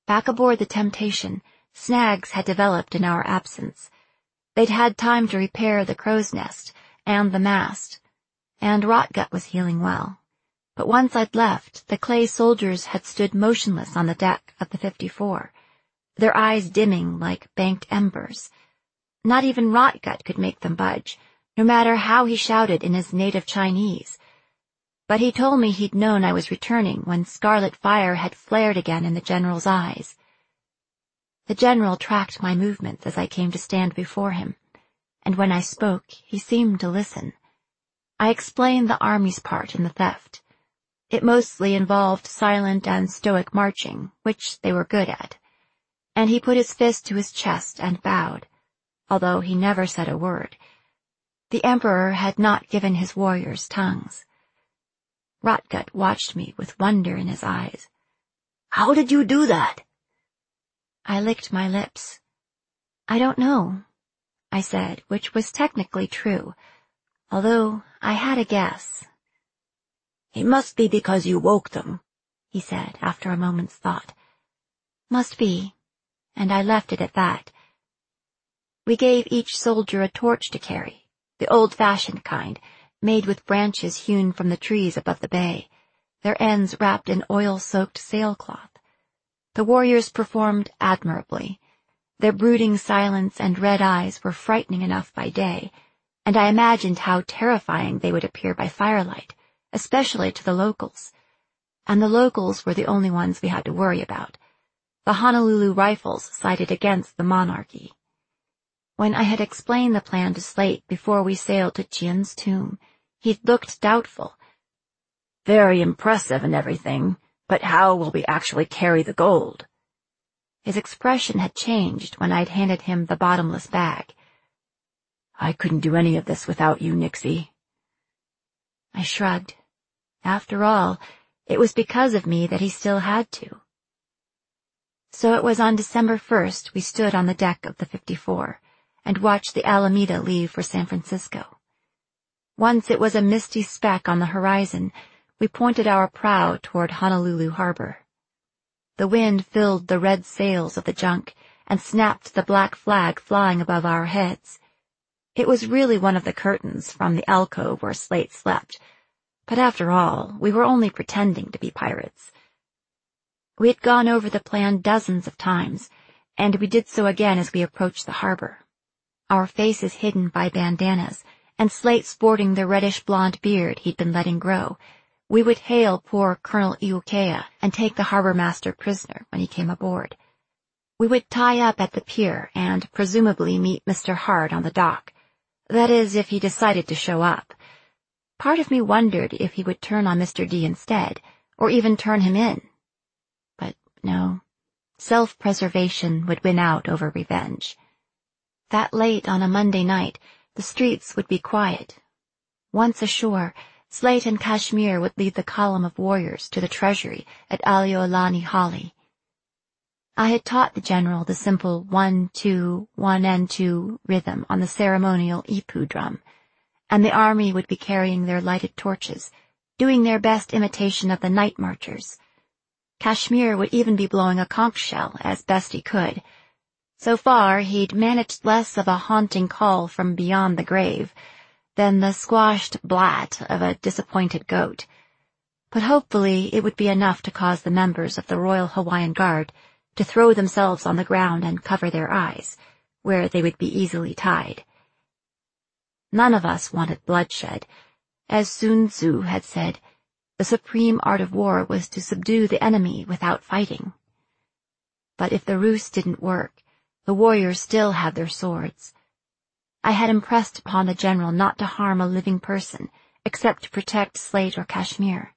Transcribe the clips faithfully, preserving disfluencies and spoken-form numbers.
Back aboard the Temptation, snags had developed in our absence. They'd had time to repair the crow's nest and the mast, and Rotgut was healing well. But once I'd left, the clay soldiers had stood motionless on the deck of the fifty-four, their eyes dimming like banked embers. Not even Rotgut could make them budge, no matter how he shouted in his native Chinese. But he told me he'd known I was returning when scarlet fire had flared again in the general's eyes. The general tracked my movements as I came to stand before him, and when I spoke, he seemed to listen. I explained the army's part in the theft. It mostly involved silent and stoic marching, which they were good at. And he put his fist to his chest and bowed, although he never said a word. The emperor had not given his warriors tongues. Rotgut watched me with wonder in his eyes. "How did you do that?" I licked my lips. "I don't know," I said, which was technically true, although I had a guess. "It must be because you woke them," he said after a moment's thought. "Must be," and I left it at that. We gave each soldier a torch to carry, the old-fashioned kind, made with branches hewn from the trees above the bay, their ends wrapped in oil-soaked sailcloth. The warriors performed admirably. Their brooding silence and red eyes were frightening enough by day, and I imagined how terrifying they would appear by firelight, especially to the locals. And the locals were the only ones we had to worry about. The Honolulu rifles sided against the monarchy. When I had explained the plan to Slate before we sailed to Chien's tomb, he looked doubtful. "Very impressive and everything, but how will we actually carry the gold?" His expression had changed when I'd handed him the bottomless bag. "I couldn't do any of this without you, Nixie." I shrugged. After all, it was because of me that he still had to. So it was on December first we stood on the deck of the fifty-four and watched the Alameda leave for San Francisco. Once it was a misty speck on the horizon, we pointed our prow toward Honolulu harbor. The wind filled the red sails of the junk and snapped the black flag flying above our heads. It was really one of the curtains from the alcove where Slate slept, but after all, we were only pretending to be pirates. We had gone over the plan dozens of times, and we did so again as we approached the harbor. Our faces hidden by bandanas, and Slate sporting the reddish-blonde beard he'd been letting grow, we would hail poor Colonel Iukea and take the harbor master prisoner when he came aboard. We would tie up at the pier and presumably meet Mister Hart on the dock. That is, if he decided to show up. Part of me wondered if he would turn on Mister D instead, or even turn him in. But no, self-preservation would win out over revenge. That late on a Monday night, the streets would be quiet. Once ashore, Slate and Kashmir would lead the column of warriors to the treasury at Aliolani Holly. I had taught the general the simple one, two, one and two rhythm on the ceremonial ipu drum, and the army would be carrying their lighted torches, doing their best imitation of the night marchers. Kashmir would even be blowing a conch shell as best he could. So far, he'd managed less of a haunting call from beyond the grave than the squashed blat of a disappointed goat. But hopefully it would be enough to cause the members of the Royal Hawaiian Guard to throw themselves on the ground and cover their eyes, where they would be easily tied. None of us wanted bloodshed. As Sun Tzu had said, the supreme art of war was to subdue the enemy without fighting. But if the ruse didn't work, the warriors still had their swords. I had impressed upon the general not to harm a living person, except to protect Slate or Kashmir.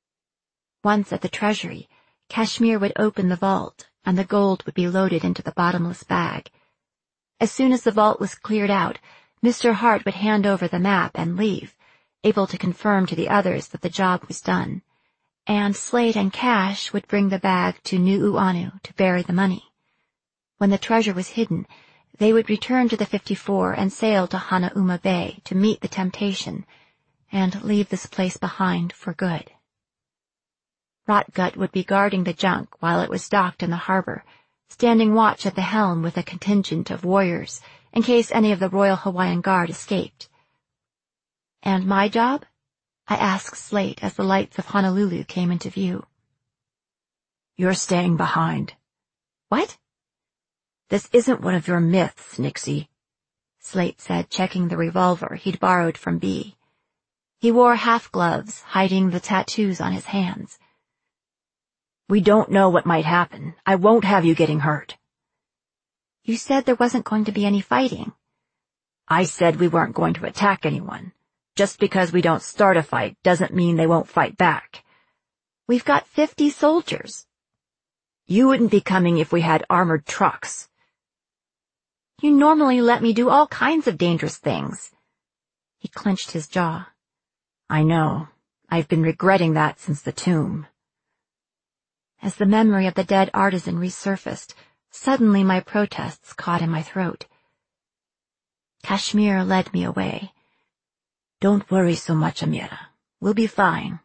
Once at the treasury, Kashmir would open the vault, and the gold would be loaded into the bottomless bag. As soon as the vault was cleared out, Mister Hart would hand over the map and leave, able to confirm to the others that the job was done, and Slate and Cash would bring the bag to Nu'uanu to bury the money. When the treasure was hidden, they would return to the fifty-four and sail to Hanauma Bay to meet the temptation, and leave this place behind for good. Rotgut would be guarding the junk while it was docked in the harbor, standing watch at the helm with a contingent of warriors in case any of the Royal Hawaiian Guard escaped. And my job? I asked Slate as the lights of Honolulu came into view. You're staying behind. What? This isn't one of your myths, Nixie, Slate said, checking the revolver he'd borrowed from Bee. He wore half-gloves, hiding the tattoos on his hands. We don't know what might happen. I won't have you getting hurt. You said there wasn't going to be any fighting. I said we weren't going to attack anyone. Just because we don't start a fight doesn't mean they won't fight back. We've got fifty soldiers. You wouldn't be coming if we had armored trucks. You normally let me do all kinds of dangerous things. He clenched his jaw. I know. I've been regretting that since the tomb. As the memory of the dead artisan resurfaced, suddenly my protests caught in my throat. Kashmir led me away. Don't worry so much, Amira. We'll be fine.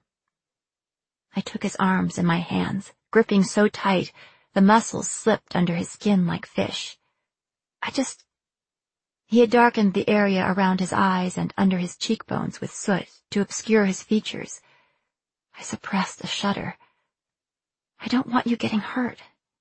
I took his arms in my hands, gripping so tight the muscles slipped under his skin like fish. I just... He had darkened the area around his eyes and under his cheekbones with soot to obscure his features. I suppressed a shudder. I don't want you getting hurt.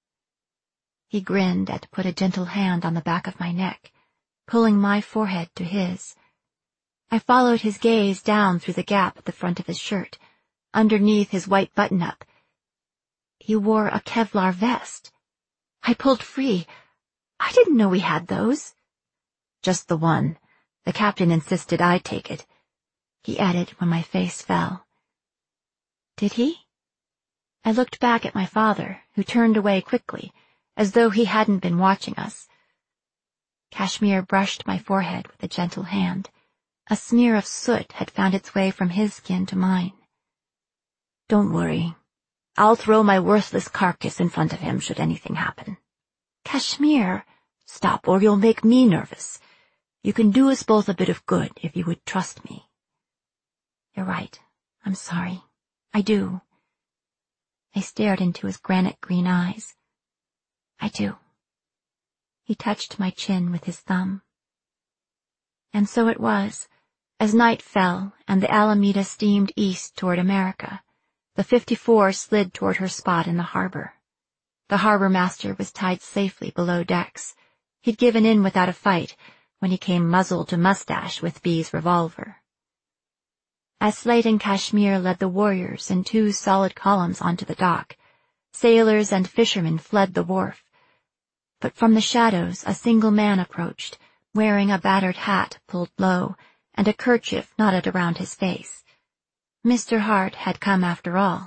He grinned and put a gentle hand on the back of my neck, pulling my forehead to his. I followed his gaze down through the gap at the front of his shirt, underneath his white button-up. He wore a Kevlar vest. I pulled free. I didn't know we had those. Just the one. The captain insisted I take it, he added when my face fell. Did he? I looked back at my father, who turned away quickly, as though he hadn't been watching us. Kashmir brushed my forehead with a gentle hand. A smear of soot had found its way from his skin to mine. Don't worry. I'll throw my worthless carcass in front of him should anything happen. Kashmir, stop or you'll make me nervous. You can do us both a bit of good if you would trust me. You're right. I'm sorry. I do. I stared into his granite green eyes. I do. He touched my chin with his thumb. And so it was, as night fell and the Alameda steamed east toward America, the fifty-four slid toward her spot in the harbor. The harbor master was tied safely below decks. He'd given in without a fight when he came muzzle to mustache with Bee's revolver. As Slate and Kashmir led the warriors in two solid columns onto the dock, sailors and fishermen fled the wharf. But from the shadows a single man approached, wearing a battered hat pulled low and a kerchief knotted around his face. Mister Hart had come after all.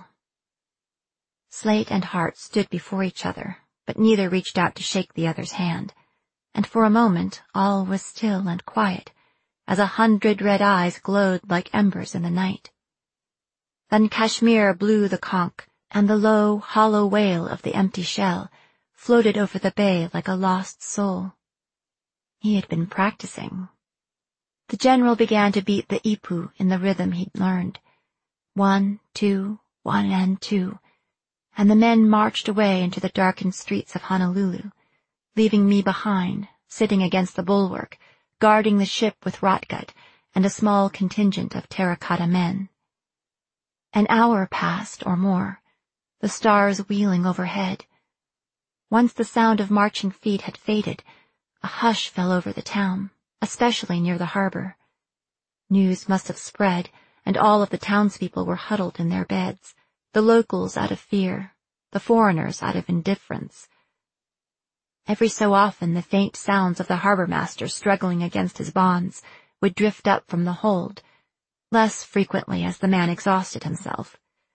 Slate and Hart stood before each other, but neither reached out to shake the other's hand, and for a moment all was still and quiet, as a hundred red eyes glowed like embers in the night. Then Kashmir blew the conch, and the low, hollow wail of the empty shell floated over the bay like a lost soul. He had been practicing. The general began to beat the ipu in the rhythm he'd learned. One, two, one and two, and the men marched away into the darkened streets of Honolulu, leaving me behind, sitting against the bulwark, guarding the ship with Rotgut and a small contingent of terracotta men. An hour passed or more, the stars wheeling overhead. Once the sound of marching feet had faded, a hush fell over the town, especially near the harbor. News must have spread, and all of the townspeople were huddled in their beds, the locals out of fear, the foreigners out of indifference. Every so often the faint sounds of the harbor master struggling against his bonds would drift up from the hold, less frequently as the man exhausted himself.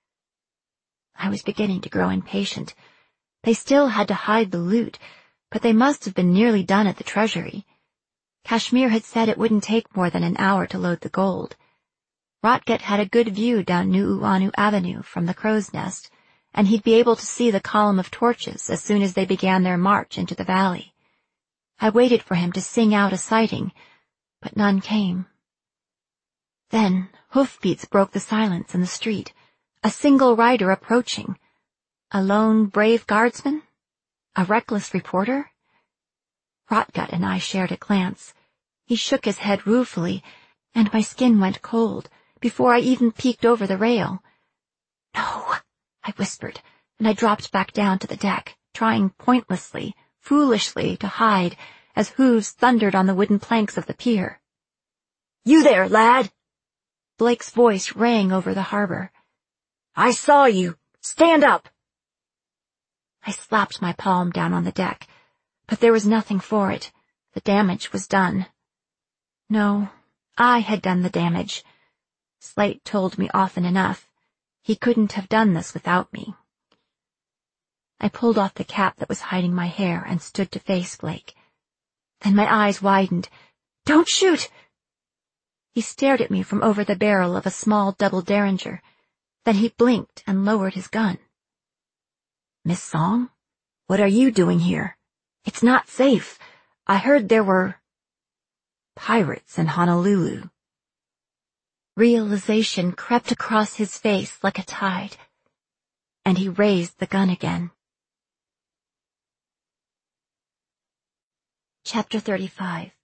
I was beginning to grow impatient. They still had to hide the loot, but they must have been nearly done at the treasury. Kashmir had said it wouldn't take more than an hour to load the gold. Rotgut had a good view down Nu'uanu Avenue from the crow's nest, and he'd be able to see the column of torches as soon as they began their march into the valley. I waited for him to sing out a sighting, but none came. Then hoofbeats broke the silence in the street, A single rider approaching. A lone brave guardsman? A reckless reporter? Rotgut and I shared a glance. He shook his head ruefully, and my skin went cold before I even peeked over the rail. No, I whispered, and I dropped back down to the deck, trying pointlessly, foolishly to hide as hooves thundered on the wooden planks of the pier. You there, lad! Blake's voice rang over the harbor. I saw you. Stand up! I slapped my palm down on the deck, but there was nothing for it. The damage was done. No, I had done the damage. Slate told me often enough. He couldn't have done this without me. I pulled off the cap that was hiding my hair and stood to face Blake. Then my eyes widened. Don't shoot! He stared at me from over the barrel of a small double derringer. Then he blinked and lowered his gun. Miss Song, what are you doing here? It's not safe. I heard there were pirates in Honolulu. Realization crept across his face like a tide, and he raised the gun again. Chapter thirty-five.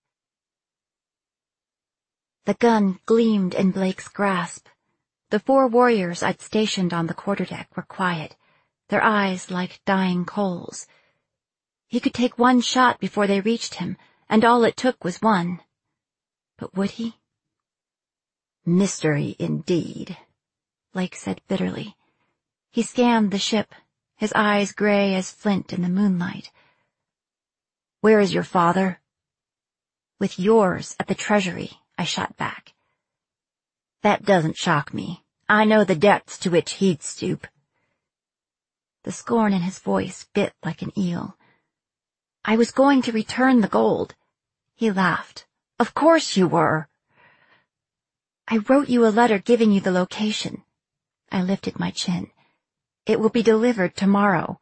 The gun gleamed in Blake's grasp. The four warriors I'd stationed on the quarterdeck were quiet, their eyes like dying coals. He could take one shot before they reached him, and all it took was one. But would he? Mystery indeed, Blake said bitterly. He scanned the ship, his eyes gray as flint in the moonlight. Where is your father? With yours at the treasury, I shot back. That doesn't shock me. I know the depths to which he'd stoop. The scorn in his voice bit like an eel. I was going to return the gold. He laughed. Of course you were. I wrote you a letter giving you the location. I lifted my chin. It will be delivered tomorrow.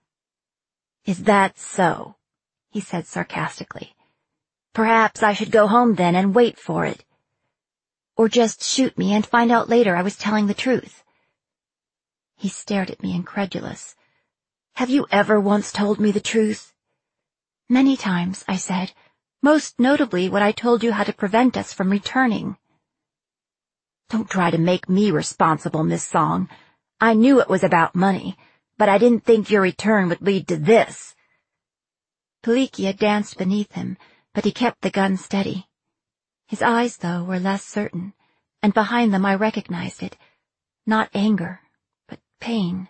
Is that so? He said sarcastically. Perhaps I should go home then and wait for it. Or just shoot me and find out later I was telling the truth. He stared at me incredulous. Have you ever once told me the truth? Many times, I said, most notably when I told you how to prevent us from returning. Don't try to make me responsible, Miss Song. I knew it was about money, but I didn't think your return would lead to this. Pilikia danced beneath him, but he kept the gun steady. His eyes, though, were less certain, and behind them I recognized it. Not anger, but pain.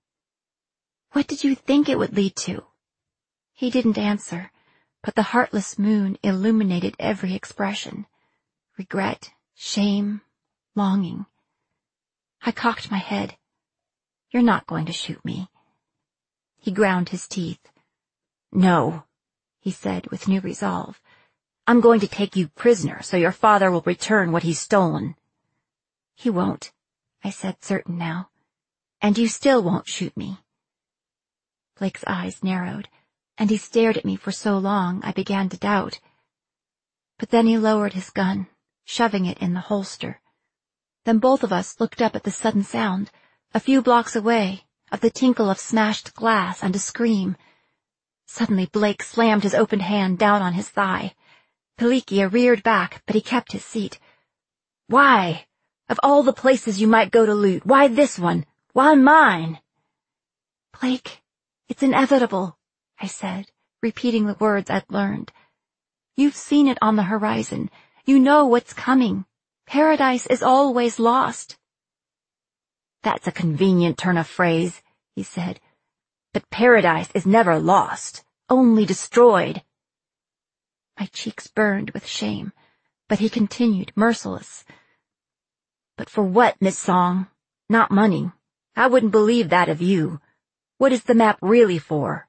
What did you think it would lead to? He didn't answer, but the heartless moon illuminated every expression. Regret, shame, longing. I cocked my head. You're not going to shoot me. He ground his teeth. No, he said with new resolve. I'm going to take you prisoner so your father will return what he's stolen. He won't, I said, certain now. And you still won't shoot me. Blake's eyes narrowed, and he stared at me for so long I began to doubt. But then he lowered his gun, shoving it in the holster. Then both of us looked up at the sudden sound, a few blocks away, of the tinkle of smashed glass and a scream. Suddenly Blake slammed his opened hand down on his thigh. Pilikia reared back, but he kept his seat. Why? Of all the places you might go to loot, why this one? Why mine? Blake, it's inevitable, I said, repeating the words I'd learned. You've seen it on the horizon. You know what's coming. Paradise is always lost. That's a convenient turn of phrase, he said. But paradise is never lost, only destroyed. My cheeks burned with shame, but he continued, merciless. But for what, Miss Song? Not money. I wouldn't believe that of you. What is the map really for?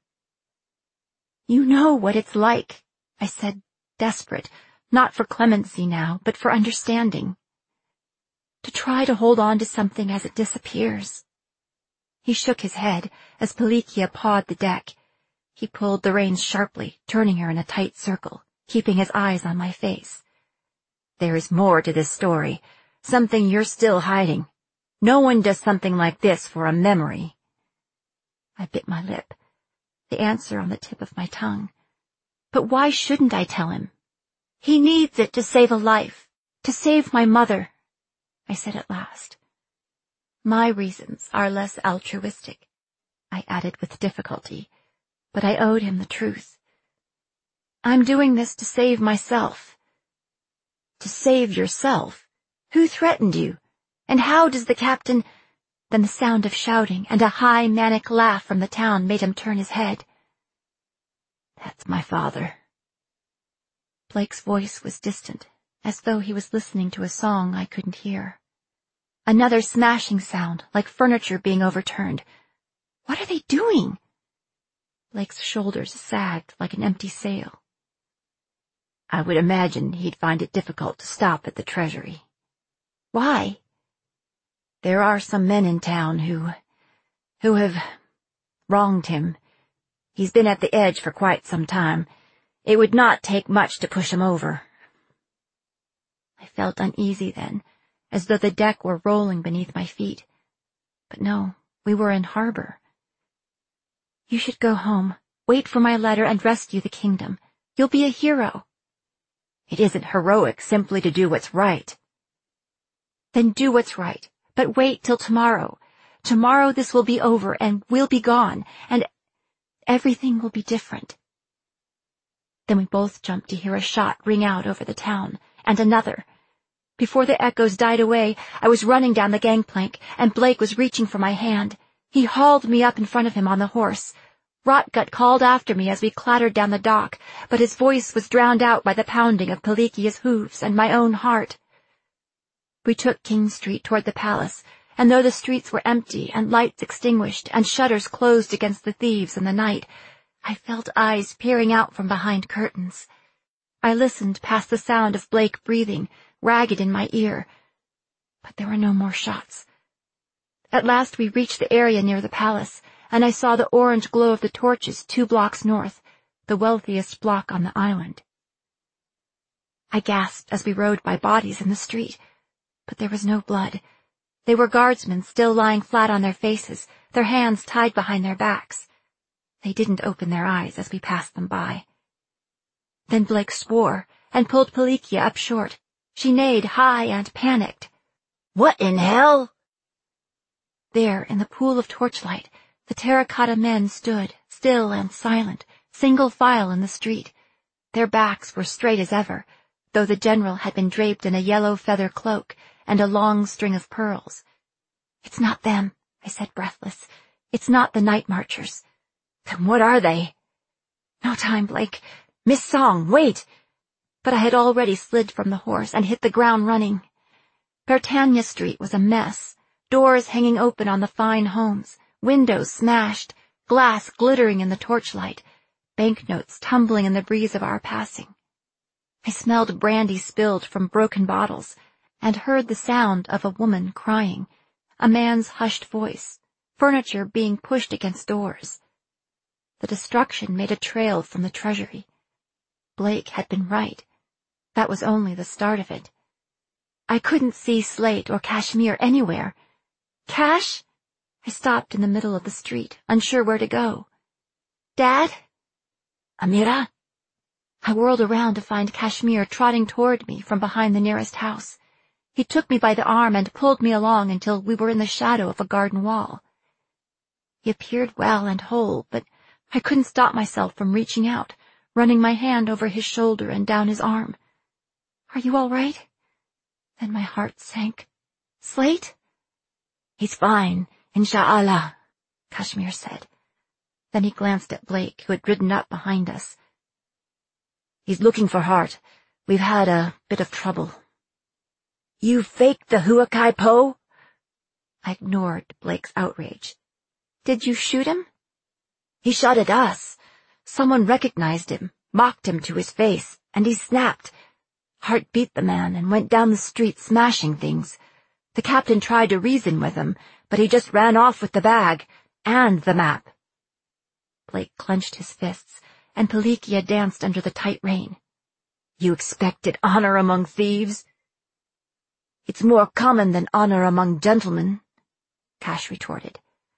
You know what it's like, I said, desperate, not for clemency now, but for understanding. To try to hold on to something as it disappears. He shook his head as Pilikia pawed the deck. He pulled the reins sharply, turning her in a tight circle, keeping his eyes on my face. There is more to this story, something you're still hiding. No one does something like this for a memory. I bit my lip, the answer on the tip of my tongue. But why shouldn't I tell him? He needs it to save a life, to save my mother, I said at last. My reasons are less altruistic, I added with difficulty, but I owed him the truth. I'm doing this to save myself. To save yourself? Who threatened you? And how does the captain— Then the sound of shouting and a high manic laugh from the town made him turn his head. That's my father. Blake's voice was distant, as though he was listening to a song I couldn't hear. Another smashing sound, like furniture being overturned. What are they doing? Blake's shoulders sagged like an empty sail. I would imagine he'd find it difficult to stop at the treasury. Why? There are some men in town who, who have wronged him. He's been at the edge for quite some time. It would not take much to push him over. I felt uneasy then, as though the deck were rolling beneath my feet. But no, we were in harbor. You should go home, wait for my letter, and rescue the kingdom. You'll be a hero. It isn't heroic simply to do what's right. Then do what's right, but wait till tomorrow. Tomorrow this will be over, and we'll be gone, and everything will be different. Then we both jumped to hear a shot ring out over the town, and another. Before the echoes died away, I was running down the gangplank, and Blake was reaching for my hand. He hauled me up in front of him on the horse. Rotgut called after me as we clattered down the dock, but his voice was drowned out by the pounding of Pelikia's hooves and my own heart. We took King Street toward the palace, and though the streets were empty and lights extinguished and shutters closed against the thieves in the night, I felt eyes peering out from behind curtains. I listened past the sound of Blake breathing, ragged in my ear. But there were no more shots. At last we reached the area near the palace, and I saw the orange glow of the torches two blocks north, the wealthiest block on the island. I gasped as we rode by bodies in the street, but there was no blood. They were guardsmen still lying flat on their faces, their hands tied behind their backs. They didn't open their eyes as we passed them by. Then Blake swore and pulled Pelikia up short. She neighed high and panicked. What in hell? There, in the pool of torchlight, the terracotta men stood, still and silent, single file in the street. Their backs were straight as ever, though the general had been draped in a yellow feather cloak and a long string of pearls. It's not them, I said breathless. It's not the night marchers. Then what are they? No time, Blake. Miss Song, wait! But I had already slid from the horse and hit the ground running. Bertania Street was a mess, doors hanging open on the fine homes, windows smashed, glass glittering in the torchlight, banknotes tumbling in the breeze of our passing. I smelled brandy spilled from broken bottles, and heard the sound of a woman crying, a man's hushed voice, furniture being pushed against doors. The destruction made a trail from the treasury. Blake had been right. That was only the start of it. I couldn't see Slate or Kashmir anywhere. Cash? I stopped in the middle of the street, unsure where to go. Dad? Amira? I whirled around to find Kashmir trotting toward me from behind the nearest house. He took me by the arm and pulled me along until we were in the shadow of a garden wall. He appeared well and whole, but I couldn't stop myself from reaching out, running my hand over his shoulder and down his arm. Are you all right? Then my heart sank. Slate? He's fine, inshallah, Kashmir said. Then he glanced at Blake, who had ridden up behind us. He's looking for Hart. We've had a bit of trouble. You faked the Huakai Po? I ignored Blake's outrage. Did you shoot him? He shot at us. Someone recognized him, mocked him to his face, and he snapped. Hart beat the man and went down the street smashing things. The captain tried to reason with him, but he just ran off with the bag and the map. Blake clenched his fists, and Pelikia danced under the tight rein. You expected honor among thieves? It's more common than honor among gentlemen, Cash retorted.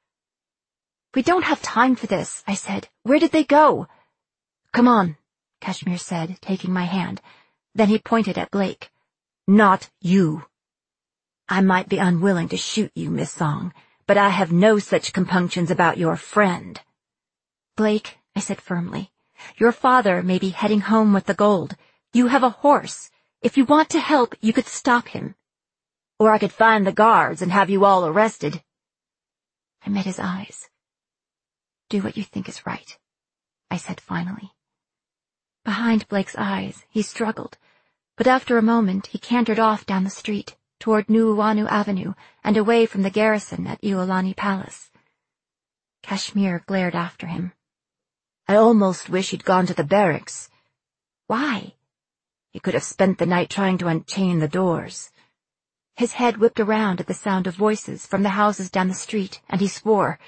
We don't have time for this, I said. Where did they go? Come on, Kashmir said, taking my hand. Then he pointed at Blake. Not you. I might be unwilling to shoot you, Miss Song, but I have no such compunctions about your friend. Blake, I said firmly, your father may be heading home with the gold. You have a horse. If you want to help, you could stop him. Or I could find the guards and have you all arrested. I met his eyes. Do what you think is right, I said finally. Behind Blake's eyes, he struggled, but after a moment he cantered off down the street, toward Nuuanu Avenue and away from the garrison at Iolani Palace. Kashmir glared after him. I almost wish he'd gone to the barracks. Why? He could have spent the night trying to unchain the doors. His head whipped around at the sound of voices from the houses down the street, and he swore.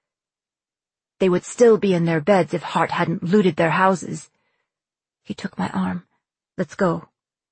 They would still be in their beds if Hart hadn't looted their houses. He took my arm. Let's go.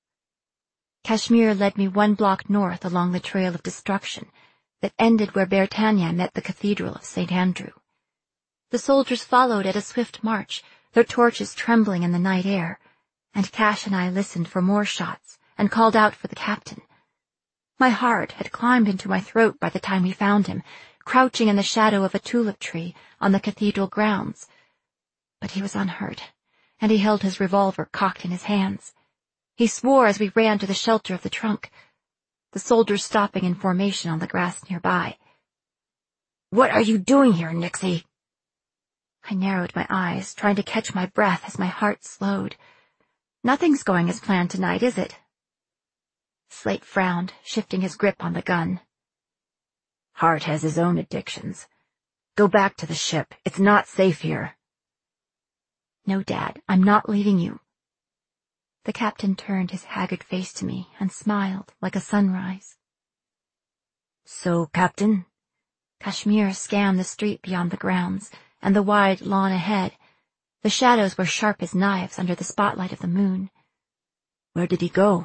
Kashmir led me one block north along the trail of destruction that ended where Bertania met the Cathedral of Saint Andrew. The soldiers followed at a swift march, their torches trembling in the night air, and Cash and I listened for more shots and called out for the captain. My heart had climbed into my throat by the time we found him, crouching in the shadow of a tulip tree on the cathedral grounds. But he was unhurt, and he held his revolver cocked in his hands. He swore as we ran to the shelter of the trunk, the soldiers stopping in formation on the grass nearby. What are you doing here, Nixie? I narrowed my eyes, trying to catch my breath as my heart slowed. Nothing's going as planned tonight, is it? Slate frowned, shifting his grip on the gun. Hart has his own addictions. Go back to the ship. It's not safe here. No, Dad, I'm not leaving you. The captain turned his haggard face to me and smiled like a sunrise. So, Captain? Kashmir scanned the street beyond the grounds and the wide lawn ahead. The shadows were sharp as knives under the spotlight of the moon. Where did he go?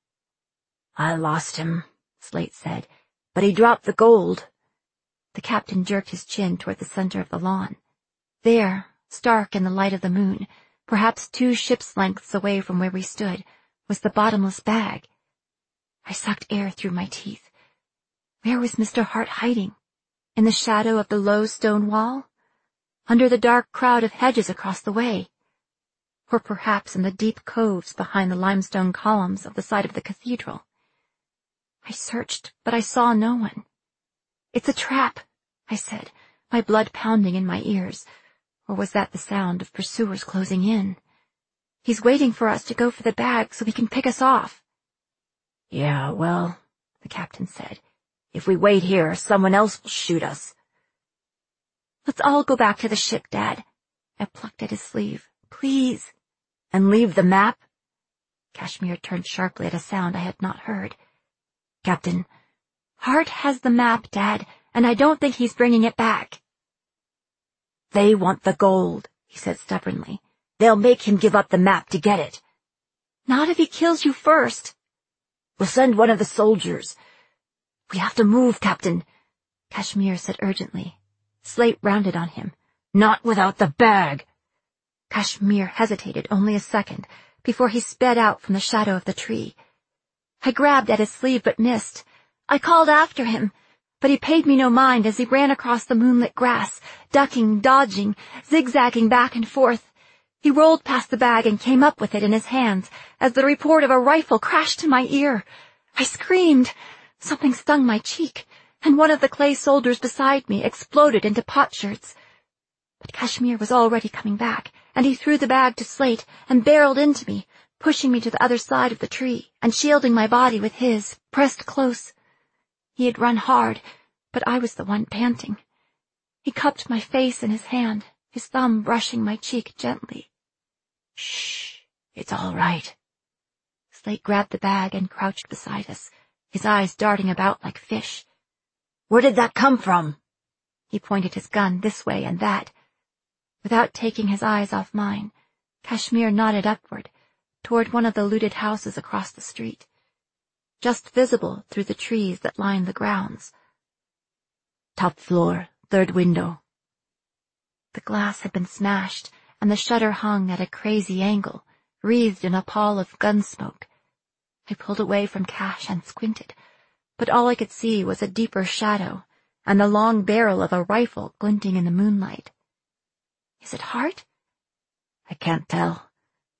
I lost him, Slate said, but he dropped the gold. The captain jerked his chin toward the center of the lawn. There, stark in the light of the moon, perhaps two ship's lengths away from where we stood, was the bottomless bag. I sucked air through my teeth. Where was Mister Hart hiding? In the shadow of the low stone wall? Under the dark crowd of hedges across the way? Or perhaps in the deep coves behind the limestone columns of the side of the cathedral? I searched, but I saw no one. It's a trap, I said, my blood pounding in my ears. Or was that the sound of pursuers closing in? He's waiting for us to go for the bag so he can pick us off. Yeah, well, the captain said, if we wait here, someone else will shoot us. Let's all go back to the ship, Dad. I plucked at his sleeve. Please. And leave the map? Kashmir turned sharply at a sound I had not heard. Captain, Hart has the map, Dad, and I don't think he's bringing it back. They want the gold, he said stubbornly. They'll make him give up the map to get it. Not if he kills you first. We'll send one of the soldiers. We have to move, Captain, Kashmir said urgently. Slate rounded on him. Not without the bag. Kashmir hesitated only a second before he sped out from the shadow of the tree. I grabbed at his sleeve but missed. I called after him, but he paid me no mind as he ran across the moonlit grass, ducking, dodging, zigzagging back and forth. He rolled past the bag and came up with it in his hands as the report of a rifle crashed in my ear. I screamed. Something stung my cheek, and one of the clay soldiers beside me exploded into potsherds. But Kashmir was already coming back, and he threw the bag to Slate and barreled into me, pushing me to the other side of the tree and shielding my body with his, pressed close. He had run hard, but I was the one panting. He cupped my face in his hand, his thumb brushing my cheek gently. Shh, it's all right. Slate grabbed the bag and crouched beside us, his eyes darting about like fish. Where did that come from? He pointed his gun this way and that. Without taking his eyes off mine, Kashmir nodded upward, toward one of the looted houses across the street, just visible through the trees that lined the grounds. Top floor, third window. The glass had been smashed, and the shutter hung at a crazy angle, wreathed in a pall of gun smoke. I pulled away from Cash and squinted, but all I could see was a deeper shadow, and the long barrel of a rifle glinting in the moonlight. Is it Hart? I can't tell.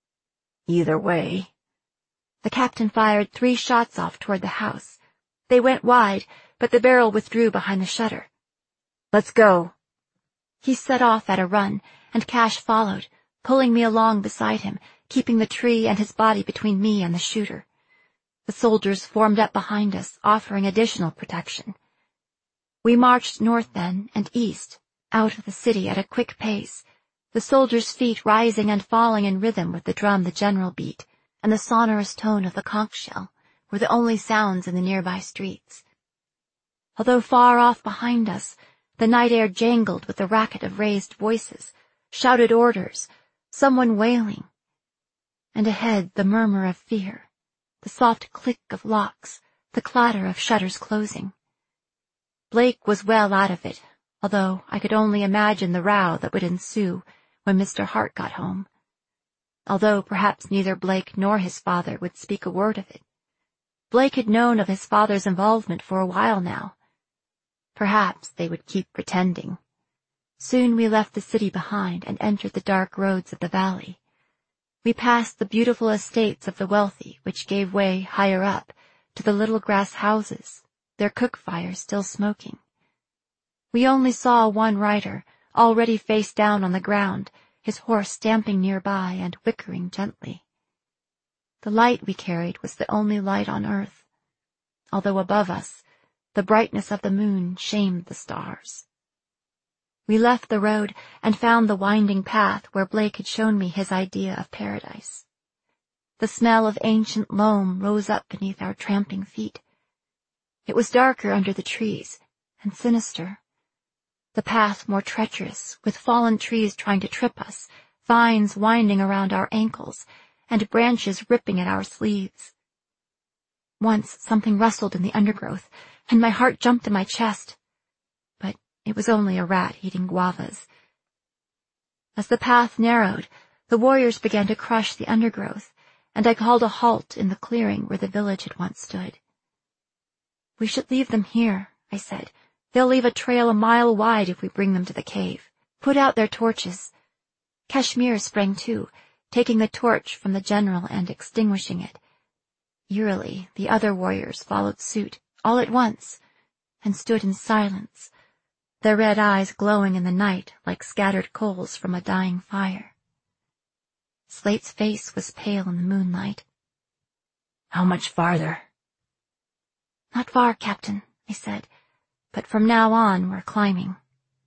Either way. The captain fired three shots off toward the house. They went wide, but the barrel withdrew behind the shutter. Let's go. He set off at a run, and Cash followed, pulling me along beside him, keeping the tree and his body between me and the shooter. The soldiers formed up behind us, offering additional protection. We marched north then and east, out of the city at a quick pace, the soldiers' feet rising and falling in rhythm with the drum the general beat, and the sonorous tone of the conch shell were the only sounds in the nearby streets. Although far off behind us, the night air jangled with the racket of raised voices, shouted orders, someone wailing, and ahead the murmur of fear, the soft click of locks, the clatter of shutters closing. Blake was well out of it, although I could only imagine the row that would ensue when Mister Hart got home. Although perhaps neither Blake nor his father would speak a word of it. Blake had known of his father's involvement for a while now. Perhaps they would keep pretending. Soon we left the city behind and entered the dark roads of the valley. We passed the beautiful estates of the wealthy, which gave way higher up to the little grass houses, their cook fires still smoking. We only saw one rider, already face down on the ground, his horse stamping nearby and whickering gently. The light we carried was the only light on earth, although above us, the brightness of the moon shamed the stars. We left the road and found the winding path where Blake had shown me his idea of paradise. The smell of ancient loam rose up beneath our tramping feet. It was darker under the trees, and sinister. The path more treacherous, with fallen trees trying to trip us, vines winding around our ankles, and branches ripping at our sleeves. Once something rustled in the undergrowth, and my heart jumped in my chest. But it was only a rat eating guavas. As the path narrowed, the warriors began to crush the undergrowth, and I called a halt in the clearing where the village had once stood. We should leave them here, I said. They'll leave a trail a mile wide if we bring them to the cave. Put out their torches. Kashmir sprang too, taking the torch from the general and extinguishing it. Eerily, the other warriors followed suit, all at once, and stood in silence, their red eyes glowing in the night like scattered coals from a dying fire. Slate's face was pale in the moonlight. How much farther? Not far, Captain, I said, but from now on we're climbing.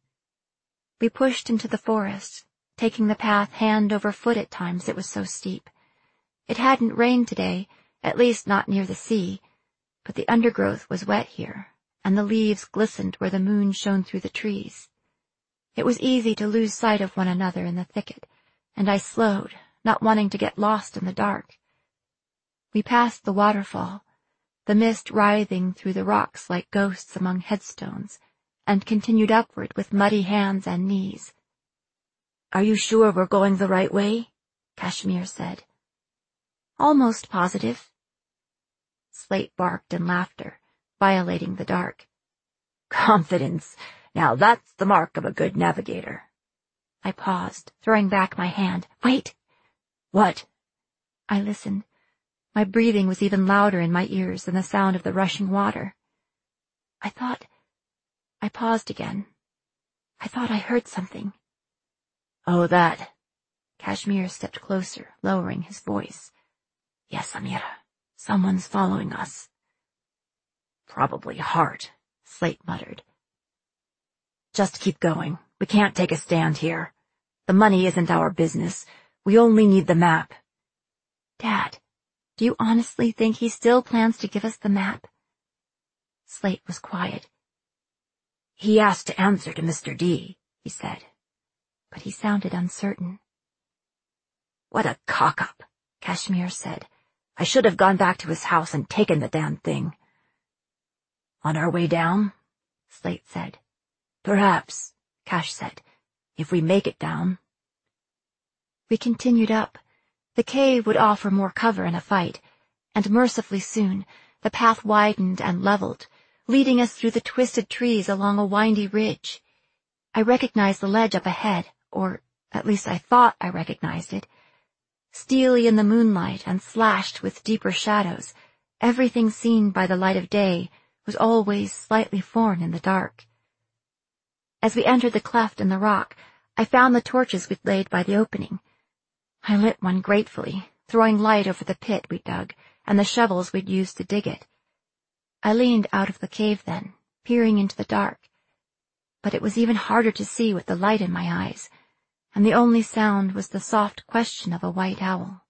We pushed into the forest, taking the path hand over foot at times, it was so steep. It hadn't rained today, at least not near the sea, but the undergrowth was wet here, and the leaves glistened where the moon shone through the trees. It was easy to lose sight of one another in the thicket, and I slowed, not wanting to get lost in the dark. We passed the waterfall, the mist writhing through the rocks like ghosts among headstones, and continued upward with muddy hands and knees. Are you sure we're going the right way? Kashmir said. Almost positive. Slate barked in laughter, violating the dark. Confidence. Now that's the mark of a good navigator. I paused, throwing back my hand. Wait! What? I listened. My breathing was even louder in my ears than the sound of the rushing water. I thought... I paused again. I thought I heard something. Oh, that. Kashmir stepped closer, lowering his voice. Yes, Amira. Someone's following us. Probably Hart, Slate muttered. Just keep going. We can't take a stand here. The money isn't our business. We only need the map. Dad, do you honestly think he still plans to give us the map? Slate was quiet. He asked to answer to Mister D, he said. But he sounded uncertain. What a cock-up, Kashmir said. I should have gone back to his house and taken the damn thing. On our way down, Slate said. Perhaps, Cash said, if we make it down. We continued up. The cave would offer more cover in a fight, and mercifully soon the path widened and leveled, leading us through the twisted trees along a windy ridge. I recognized the ledge up ahead, or at least I thought I recognized it. Steely in the moonlight and slashed with deeper shadows, everything seen by the light of day was always slightly foreign in the dark. As we entered the cleft in the rock, I found the torches we'd laid by the opening. I lit one gratefully, throwing light over the pit we'd dug and the shovels we'd used to dig it. I leaned out of the cave then, peering into the dark. But it was even harder to see with the light in my eyes, and the only sound was the soft question of a white owl.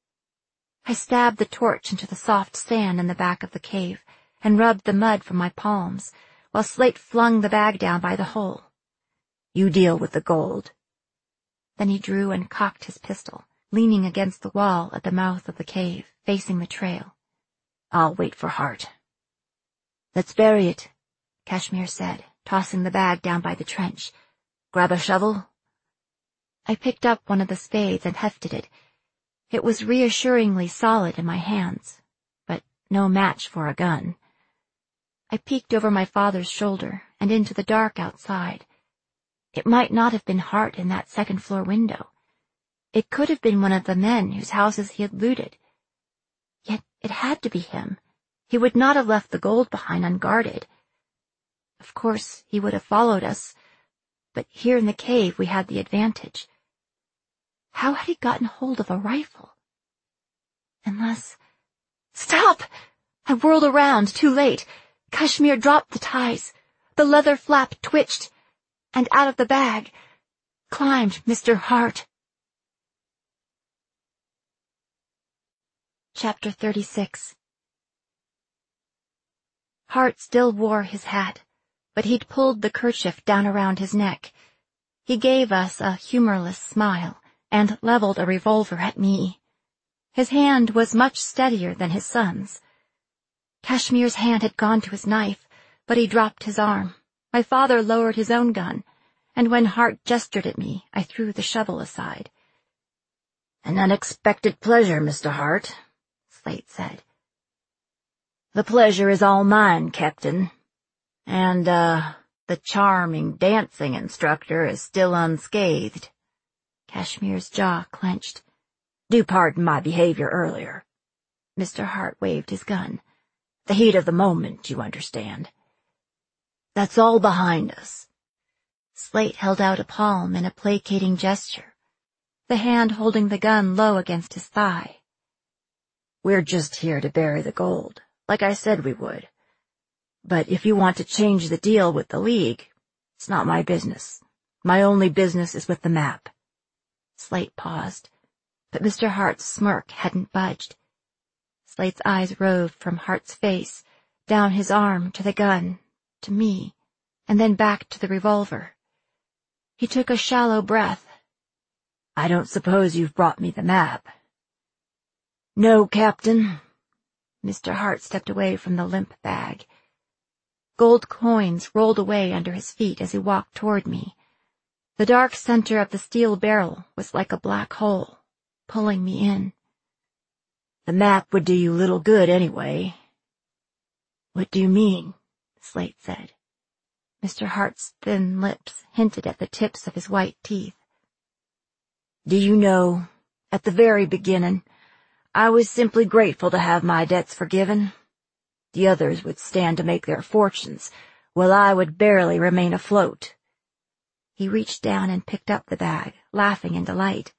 I stabbed the torch into the soft sand in the back of the cave and rubbed the mud from my palms, while Slate flung the bag down by the hole. You deal with the gold. Then he drew and cocked his pistol, leaning against the wall at the mouth of the cave, facing the trail. I'll wait for Hart. Let's bury it, Kashmir said, tossing the bag down by the trench. Grab a shovel? I picked up one of the spades and hefted it. It was reassuringly solid in my hands, but no match for a gun. I peeked over my father's shoulder and into the dark outside. It might not have been Hart in that second-floor window. It could have been one of the men whose houses he had looted. Yet it had to be him. He would not have left the gold behind unguarded. Of course, he would have followed us, but here in the cave we had the advantage. How had he gotten hold of a rifle? Unless... Stop! I whirled around, too late. Kashmir dropped the ties. The leather flap twitched, and out of the bag climbed Mister Hart. Chapter thirty-six. Hart still wore his hat, but he'd pulled the kerchief down around his neck. He gave us a humorless smile and leveled a revolver at me. His hand was much steadier than his son's. Kashmir's hand had gone to his knife, but he dropped his arm. My father lowered his own gun, and when Hart gestured at me, I threw the shovel aside. An unexpected pleasure, Mister Hart, Slate said. The pleasure is all mine, Captain. And, uh, the charming dancing instructor is still unscathed. Kashmir's jaw clenched. Do pardon my behavior earlier. Mister Hart waved his gun. The heat of the moment, you understand. That's all behind us. Slate held out a palm in a placating gesture, the hand holding the gun low against his thigh. We're just here to bury the gold, like I said we would. But if you want to change the deal with the League, it's not my business. My only business is with the map. Slate paused, but Mister Hart's smirk hadn't budged. Slate's eyes roved from Hart's face, down his arm to the gun, to me, and then back to the revolver. He took a shallow breath. I don't suppose you've brought me the map. No, Captain. Mister Hart stepped away from the limp bag. Gold coins rolled away under his feet as he walked toward me. The dark center of the steel barrel was like a black hole, pulling me in. The map would do you little good anyway. What do you mean? Slate said. Mister Hart's thin lips hinted at the tips of his white teeth. Do you know, at the very beginning, I was simply grateful to have my debts forgiven. The others would stand to make their fortunes, while I would barely remain afloat. He reached down and picked up the bag, laughing in delight.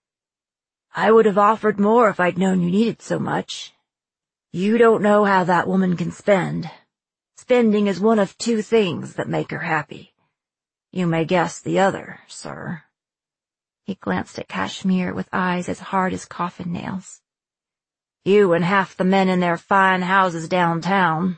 I would have offered more if I'd known you needed so much. You don't know how that woman can spend. Spending is one of two things that make her happy. You may guess the other, sir. He glanced at Kashmir with eyes as hard as coffin nails. You and half the men in their fine houses downtown.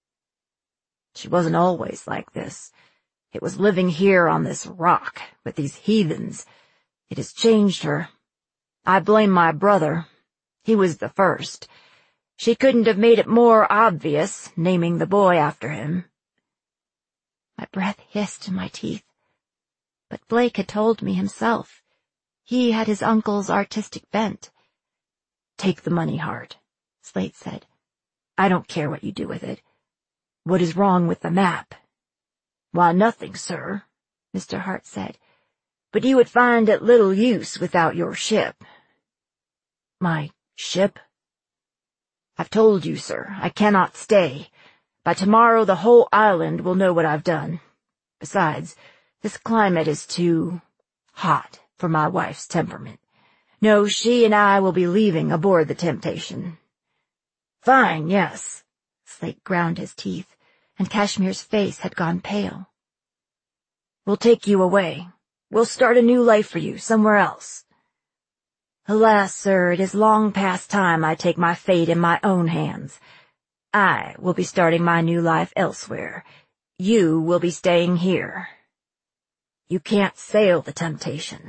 She wasn't always like this. It was living here on this rock with these heathens. It has changed her. I blame my brother. He was the first. She couldn't have made it more obvious, naming the boy after him. My breath hissed in my teeth. But Blake had told me himself. He had his uncle's artistic bent. "Take the money, Hart," Slate said. "I don't care what you do with it. What is wrong with the map?" "Why, nothing, sir," Mister Hart said. "But you would find it little use without your ship." "My ship?" "I've told you, sir, I cannot stay. By tomorrow the whole island will know what I've done. Besides, this climate is too hot for my wife's temperament. No, she and I will be leaving aboard the Temptation." "Fine, yes." Slate ground his teeth, and Kashmir's face had gone pale. "We'll take you away. We'll start a new life for you somewhere else." "Alas, sir, it is long past time I take my fate in my own hands. I will be starting my new life elsewhere. You will be staying here. You can't sail the Temptation."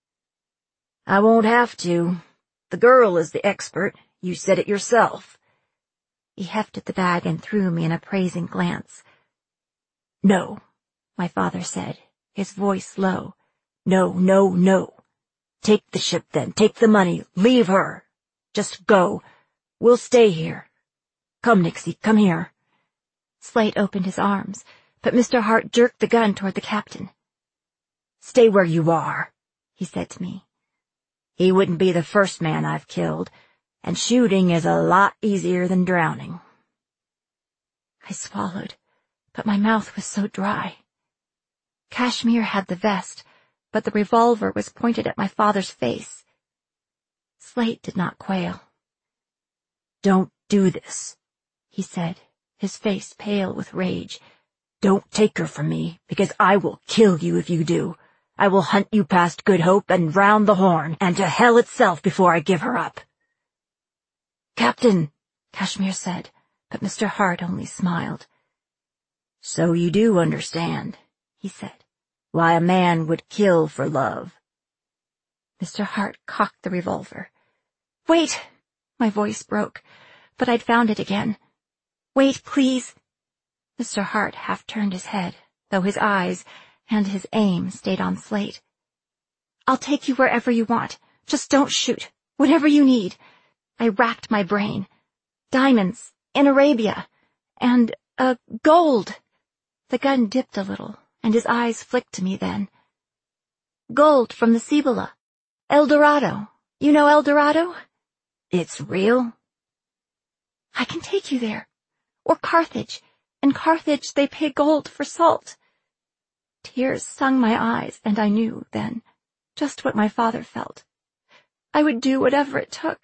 "I won't have to. The girl is the expert. You said it yourself." He hefted the bag and threw me an appraising glance. "No," my father said, his voice low. "No, no, no. Take the ship then. Take the money. Leave her. Just go. We'll stay here. Come, Nixie, come here." Slate opened his arms, but Mister Hart jerked the gun toward the captain. "Stay where you are," he said to me. "He wouldn't be the first man I've killed, and shooting is a lot easier than drowning." I swallowed, but my mouth was so dry. Kashmir had the vest, but the revolver was pointed at my father's face. Slate did not quail. "Don't do this," he said, his face pale with rage. "Don't take her from me, because I will kill you if you do. I will hunt you past Good Hope and round the Horn, and to hell itself before I give her up." "Captain," Kashmir said, but Mister Hart only smiled. "So you do understand," he said, "why a man would kill for love." Mister Hart cocked the revolver. "Wait!" My voice broke, but I'd found it again. "Wait, please." Mister Hart half turned his head, though his eyes and his aim stayed on Slate. "I'll take you wherever you want. Just don't shoot. Whatever you need." I racked my brain. "Diamonds, in Arabia, and, uh, gold." The gun dipped a little, and his eyes flicked to me then. "Gold from the Cibola. El Dorado. You know El Dorado?" "It's real?" "I can take you there. Or Carthage. In Carthage they pay gold for salt." Tears stung my eyes, and I knew, then, just what my father felt. I would do whatever it took.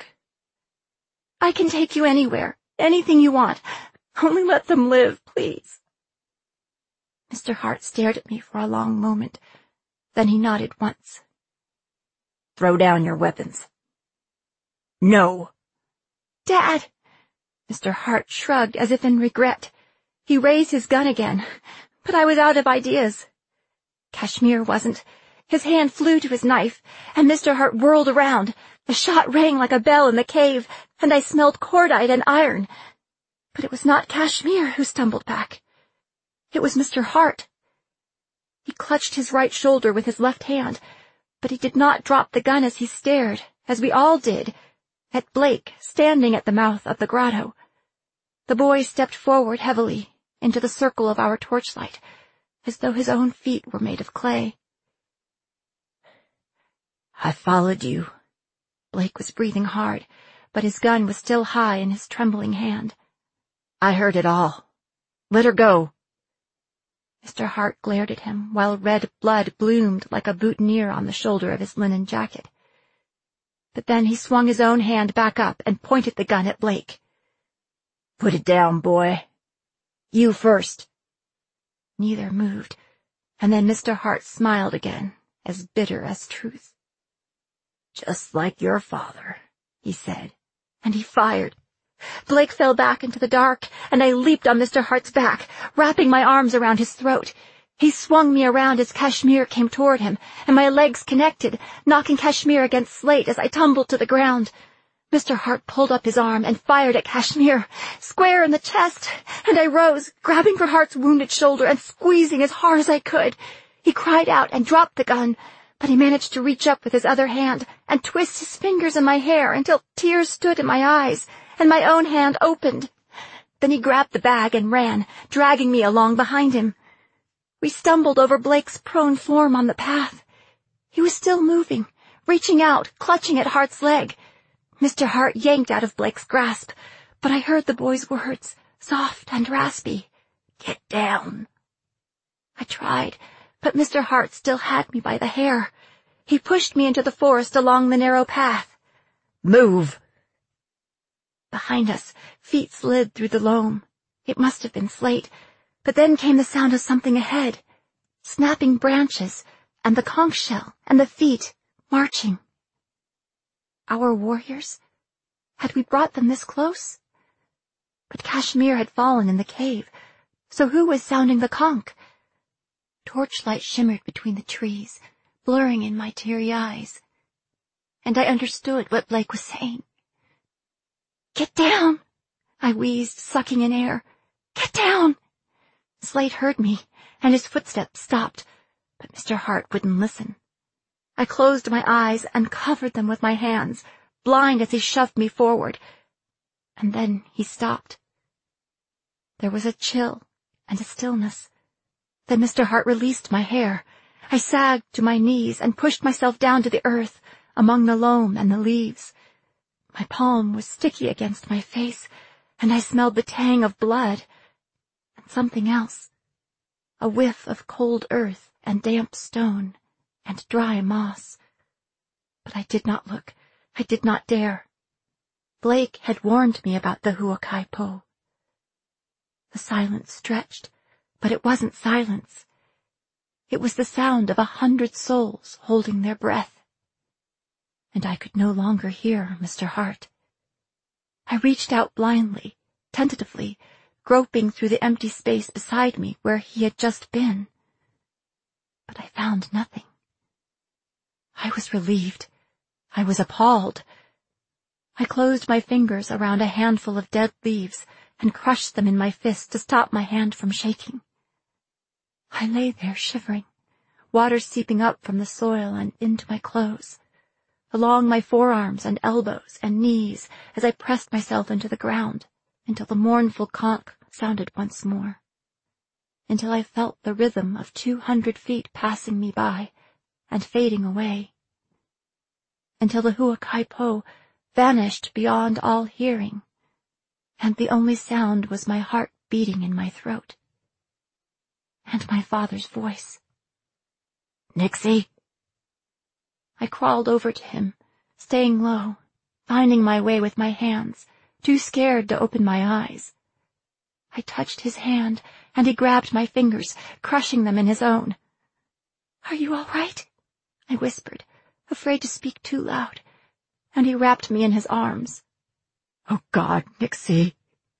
"I can take you anywhere, anything you want. Only let them live, please." Mister Hart stared at me for a long moment. Then he nodded once. "Throw down your weapons." "No." "Dad!" Mister Hart shrugged as if in regret. He raised his gun again, but I was out of ideas. Kashmir wasn't. His hand flew to his knife, and Mister Hart whirled around. The shot rang like a bell in the cave, and I smelled cordite and iron. But it was not Kashmir who stumbled back. It was Mister Hart. He clutched his right shoulder with his left hand, but he did not drop the gun as he stared, as we all did, at Blake standing at the mouth of the grotto. The boy stepped forward heavily into the circle of our torchlight, as though his own feet were made of clay. "I followed you." Blake was breathing hard, but his gun was still high in his trembling hand. "I heard it all. Let her go." Mister Hart glared at him, while red blood bloomed like a boutonniere on the shoulder of his linen jacket. But then he swung his own hand back up and pointed the gun at Blake. "Put it down, boy. You first." Neither moved, and then Mister Hart smiled again, as bitter as truth. "Just like your father," he said, and he fired. Blake fell back into the dark, and I leaped on Mister Hart's back, wrapping my arms around his throat. He swung me around as Kashmir came toward him, and my legs connected, knocking Kashmir against Slate as I tumbled to the ground. Mister Hart pulled up his arm and fired at Kashmir, square in the chest, and I rose, grabbing for Hart's wounded shoulder and squeezing as hard as I could. He cried out and dropped the gun, but he managed to reach up with his other hand and twist his fingers in my hair until tears stood in my eyes, and my own hand opened. Then he grabbed the bag and ran, dragging me along behind him. We stumbled over Blake's prone form on the path. He was still moving, reaching out, clutching at Hart's leg. Mister Hart yanked out of Blake's grasp, but I heard the boy's words, soft and raspy. "Get down." I tried, but Mister Hart still had me by the hair. He pushed me into the forest along the narrow path. "Move!" Behind us, feet slid through the loam. It must have been Slate, but then came the sound of something ahead, snapping branches, and the conch shell, and the feet, marching. Our warriors? Had we brought them this close? But Kashmir had fallen in the cave, so who was sounding the conch? Torchlight shimmered between the trees, blurring in my teary eyes, and I understood what Blake was saying. "Get down!" I wheezed, sucking in air. "Get down!" Slate heard me, and his footsteps stopped, but Mister Hart wouldn't listen. I closed my eyes and covered them with my hands, blind as he shoved me forward, and then he stopped. There was a chill and a stillness. Then Mister Hart released my hair. I sagged to my knees and pushed myself down to the earth, among the loam and the leaves. My palm was sticky against my face, and I smelled the tang of blood, and something else, a whiff of cold earth and damp stone and dry moss. But I did not look. I did not dare. Blake had warned me about the Huakai Po. The silence stretched, but it wasn't silence. It was the sound of a hundred souls holding their breath. And I could no longer hear Mister Hart. I reached out blindly, tentatively, groping through the empty space beside me where he had just been. But I found nothing. I was relieved. I was appalled. I closed my fingers around a handful of dead leaves and crushed them in my fist to stop my hand from shaking. I lay there shivering, water seeping up from the soil and into my clothes, along my forearms and elbows and knees as I pressed myself into the ground until the mournful conch sounded once more, until I felt the rhythm of two hundred feet passing me by and fading away, until the Huakai Po vanished beyond all hearing, and the only sound was my heart beating in my throat, and my father's voice. "Nixie!" I crawled over to him, staying low, finding my way with my hands, too scared to open my eyes. I touched his hand, and he grabbed my fingers, crushing them in his own. "Are you all right?" I whispered, afraid to speak too loud, and he wrapped me in his arms. "Oh, God, Nixie!"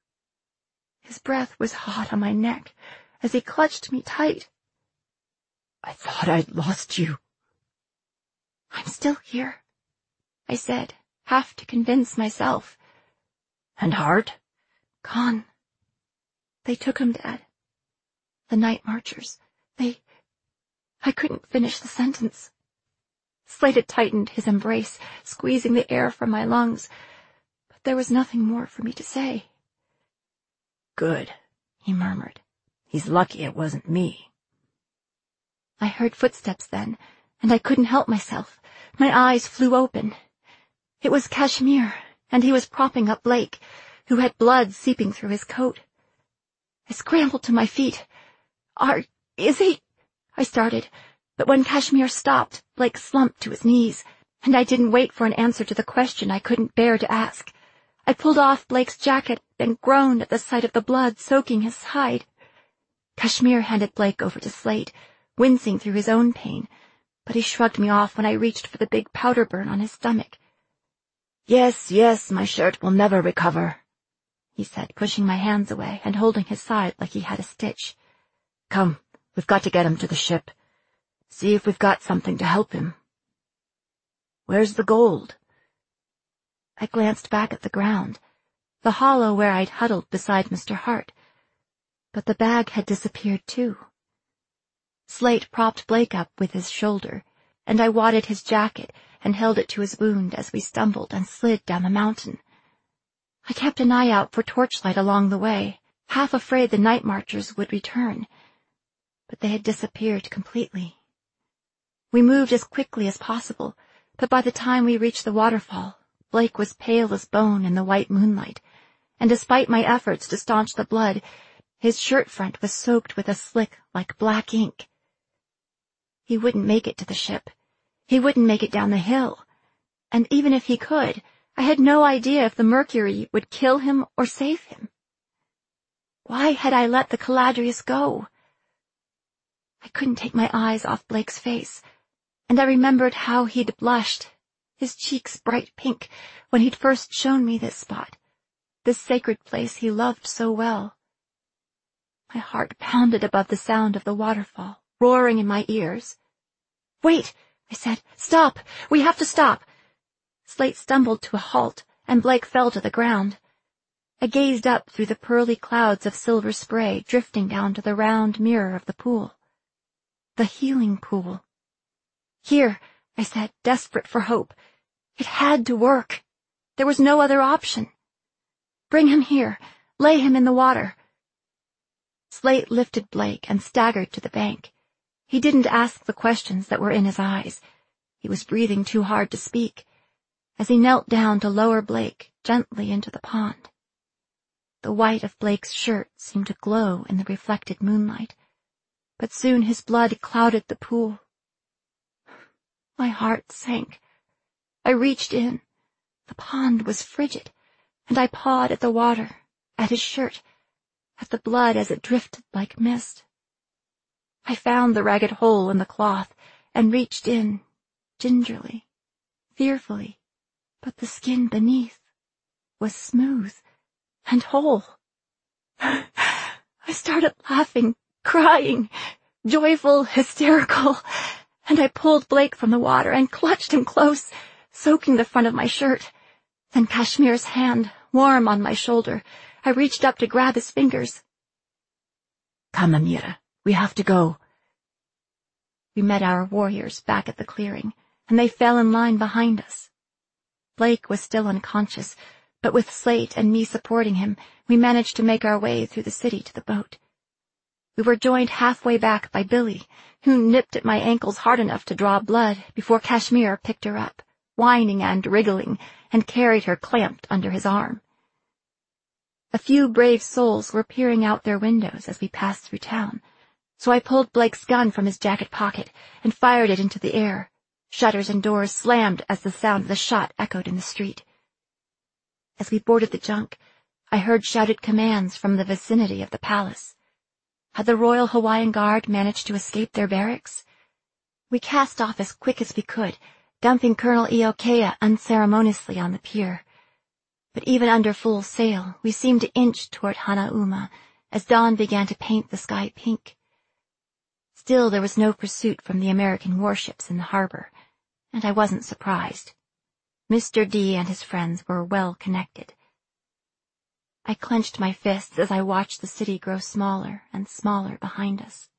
His breath was hot on my neck as he clutched me tight. "I thought I'd lost you." "I'm still here," I said, half to convince myself. "And Hart?" "Gone. They took him, Dad. The night marchers. They... I couldn't finish the sentence." Slate had tightened his embrace, squeezing the air from my lungs, but there was nothing more for me to say. "Good," he murmured. "He's lucky it wasn't me." I heard footsteps then, and I couldn't help myself. My eyes flew open. It was Kashmir, and he was propping up Blake, who had blood seeping through his coat. I scrambled to my feet. "Are... is he..." I started, but when Kashmir stopped, Blake slumped to his knees, and I didn't wait for an answer to the question I couldn't bear to ask. I pulled off Blake's jacket and groaned at the sight of the blood soaking his hide. Kashmir handed Blake over to Slate, wincing through his own pain, but he shrugged me off when I reached for the big powder burn on his stomach. "Yes, yes, my shirt will never recover," he said, pushing my hands away and holding his side like he had a stitch. "Come, we've got to get him to the ship. See if we've got something to help him." "Where's the gold?" I glanced back at the ground, the hollow where I'd huddled beside Mister Hart, but the bag had disappeared too. Slate propped Blake up with his shoulder, and I wadded his jacket and held it to his wound as we stumbled and slid down the mountain. I kept an eye out for torchlight along the way, half afraid the night marchers would return, but they had disappeared completely. We moved as quickly as possible, but by the time we reached the waterfall, Blake was pale as bone in the white moonlight, and despite my efforts to staunch the blood, his shirt front was soaked with a slick like black ink. He wouldn't make it to the ship. He wouldn't make it down the hill. And even if he could, I had no idea if the mercury would kill him or save him. Why had I let the Caladrius go? I couldn't take my eyes off Blake's face, and I remembered how he'd blushed, his cheeks bright pink, when he'd first shown me this spot, this sacred place he loved so well. My heart pounded above the sound of the waterfall, roaring in my ears. "Wait," I said. "Stop! We have to stop!" Slate stumbled to a halt, and Blake fell to the ground. I gazed up through the pearly clouds of silver spray drifting down to the round mirror of the pool. The healing pool. "Here," I said, desperate for hope. It had to work. There was no other option. "Bring him here. Lay him in the water." Slate lifted Blake and staggered to the bank. He didn't ask the questions that were in his eyes. He was breathing too hard to speak, as he knelt down to lower Blake gently into the pond. The white of Blake's shirt seemed to glow in the reflected moonlight, but soon his blood clouded the pool. My heart sank. I reached in. The pond was frigid, and I pawed at the water, at his shirt, at the blood as it drifted like mist. I found the ragged hole in the cloth and reached in, gingerly, fearfully, but the skin beneath was smooth and whole. I started laughing, crying, joyful, hysterical, and I pulled Blake from the water and clutched him close, soaking the front of my shirt. Then Kashmir's hand, warm on my shoulder, I reached up to grab his fingers. "Come, Amira, we have to go." We met our warriors back at the clearing, and they fell in line behind us. Blake was still unconscious, but with Slate and me supporting him, we managed to make our way through the city to the boat. We were joined halfway back by Billy, who nipped at my ankles hard enough to draw blood before Kashmir picked her up, whining and wriggling, and carried her clamped under his arm. A few brave souls were peering out their windows as we passed through town, so I pulled Blake's gun from his jacket pocket and fired it into the air. Shutters and doors slammed as the sound of the shot echoed in the street. As we boarded the junk, I heard shouted commands from the vicinity of the palace. Had the Royal Hawaiian Guard managed to escape their barracks? We cast off as quick as we could, dumping Colonel Iokea unceremoniously on the pier. But even under full sail, we seemed to inch toward Hanauma as dawn began to paint the sky pink. Still, there was no pursuit from the American warships in the harbor, and I wasn't surprised. Mister D and his friends were well connected. I clenched my fists as I watched the city grow smaller and smaller behind us.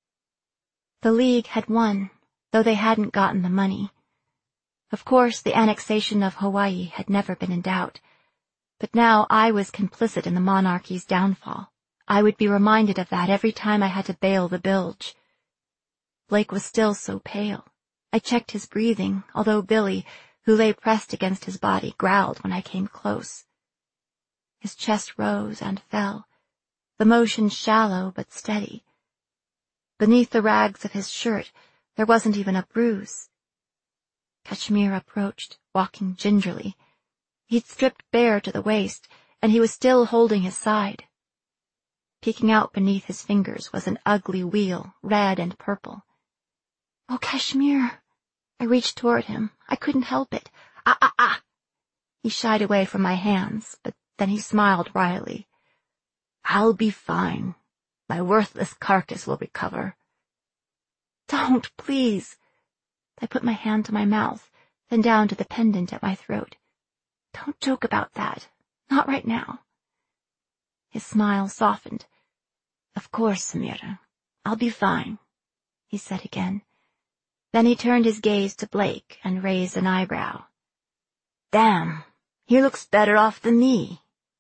The League had won, though they hadn't gotten the money. Of course, the annexation of Hawaii had never been in doubt, but now I was complicit in the monarchy's downfall. I would be reminded of that every time I had to bail the bilge. Blake was still so pale. I checked his breathing, although Billy, who lay pressed against his body, growled when I came close. His chest rose and fell, the motion shallow but steady. Beneath the rags of his shirt, there wasn't even a bruise. Kashmir approached, walking gingerly. He'd stripped bare to the waist, and he was still holding his side. Peeking out beneath his fingers was an ugly wheal, red and purple. "Oh, Kashmir!" I reached toward him. I couldn't help it. "Ah, ah, ah!" He shied away from my hands, but then he smiled wryly. "I'll be fine. My worthless carcass will recover." "Don't, please." I put my hand to my mouth, then down to the pendant at my throat. Don't joke about that. Not right now. His smile softened. Of course, Samira. I'll be fine, he said again. Then he turned his gaze to Blake and raised an eyebrow. Damn, he looks better off than me.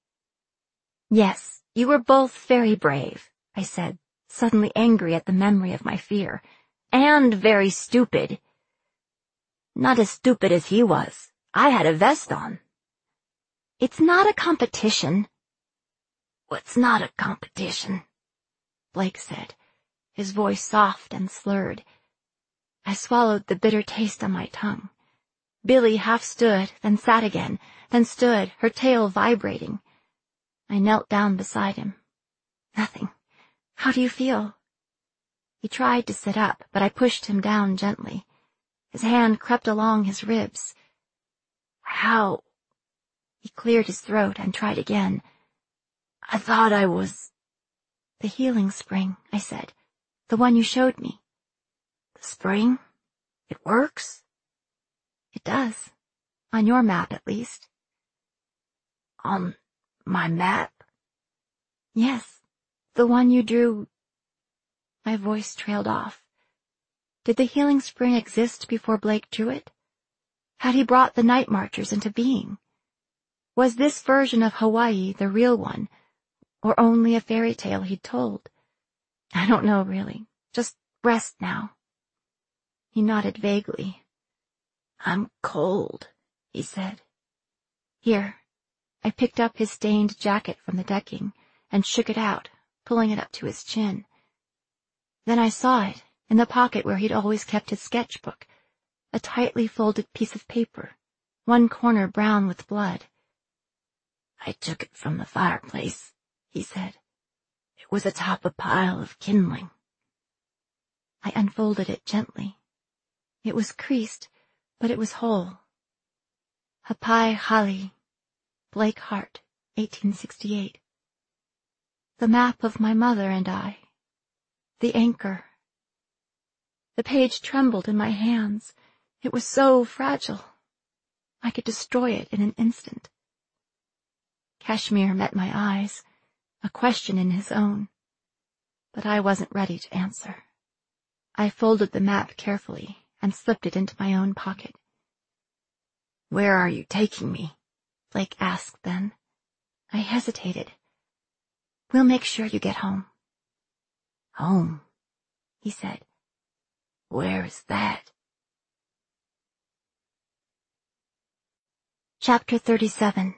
Yes, you were both very brave, I said, suddenly angry at the memory of my fear. And very stupid. Not as stupid as he was. I had a vest on. It's not a competition. What's not a competition? Blake said, his voice soft and slurred. I swallowed the bitter taste on my tongue. Billy half stood, then sat again, then stood, her tail vibrating. I knelt down beside him. Nothing. How do you feel? He tried to sit up, but I pushed him down gently. His hand crept along his ribs. How? He cleared his throat and tried again. I thought I was... The healing spring, I said. The one you showed me. The spring? It works? It does. On your map, at least. On my map? Yes. The one you drew... My voice trailed off. Did the healing spring exist before Blake drew it? Had he brought the Night Marchers into being? Was this version of Hawaii the real one, or only a fairy tale he'd told? I don't know, really. Just rest now. He nodded vaguely. I'm cold, he said. Here. I picked up his stained jacket from the decking and shook it out, pulling it up to his chin. Then I saw it, in the pocket where he'd always kept his sketchbook, a tightly folded piece of paper, one corner brown with blood. I took it from the fireplace, he said. It was atop a pile of kindling. I unfolded it gently. It was creased, but it was whole. Hapai Hali, Blake Hart, eighteen sixty-eight. The map of my mother and I. The anchor. The page trembled in my hands. It was so fragile. I could destroy it in an instant. Kashmir met my eyes, a question in his own. But I wasn't ready to answer. I folded the map carefully and slipped it into my own pocket. Where are you taking me? Blake asked then. I hesitated. We'll make sure you get home. Home, he said. Where is that? Chapter thirty-seven.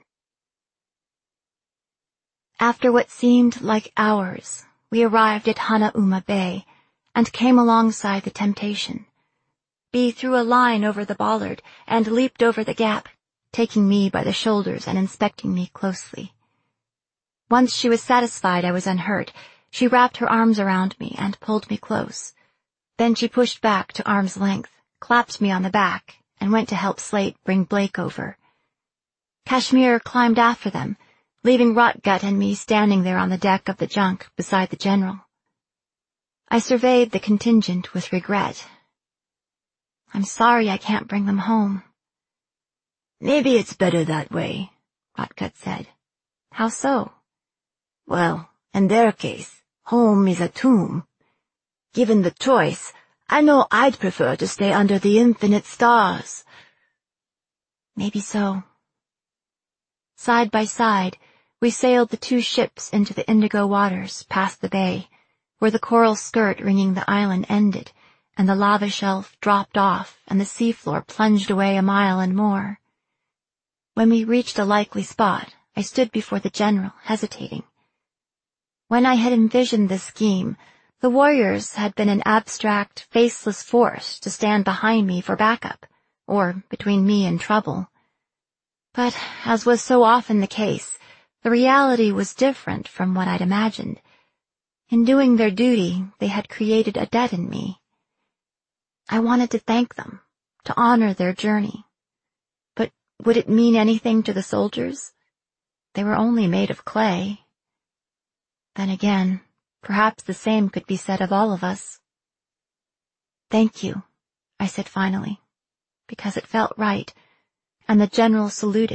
After what seemed like hours, we arrived at Hanauma Bay and came alongside the Temptation. Bee threw a line over the bollard and leaped over the gap, taking me by the shoulders and inspecting me closely. Once she was satisfied I was unhurt, she wrapped her arms around me and pulled me close. Then she pushed back to arm's length, clapped me on the back, and went to help Slate bring Blake over. Kashmir climbed after them, leaving Rotgut and me standing there on the deck of the junk beside the general. I surveyed the contingent with regret. I'm sorry I can't bring them home. Maybe it's better that way, Rotgut said. How so? Well, in their case, home is a tomb. Given the choice, I know I'd prefer to stay under the infinite stars. Maybe so. Side by side, we sailed the two ships into the indigo waters past the bay, where the coral skirt ringing the island ended, and the lava shelf dropped off and the seafloor plunged away a mile and more. When we reached a likely spot, I stood before the general, hesitating. When I had envisioned this scheme, the warriors had been an abstract, faceless force to stand behind me for backup, or between me and trouble. But, as was so often the case, the reality was different from what I'd imagined. In doing their duty, they had created a debt in me. I wanted to thank them, to honor their journey. But would it mean anything to the soldiers? They were only made of clay. Then again, perhaps the same could be said of all of us. Thank you, I said finally, because it felt right, and the general saluted,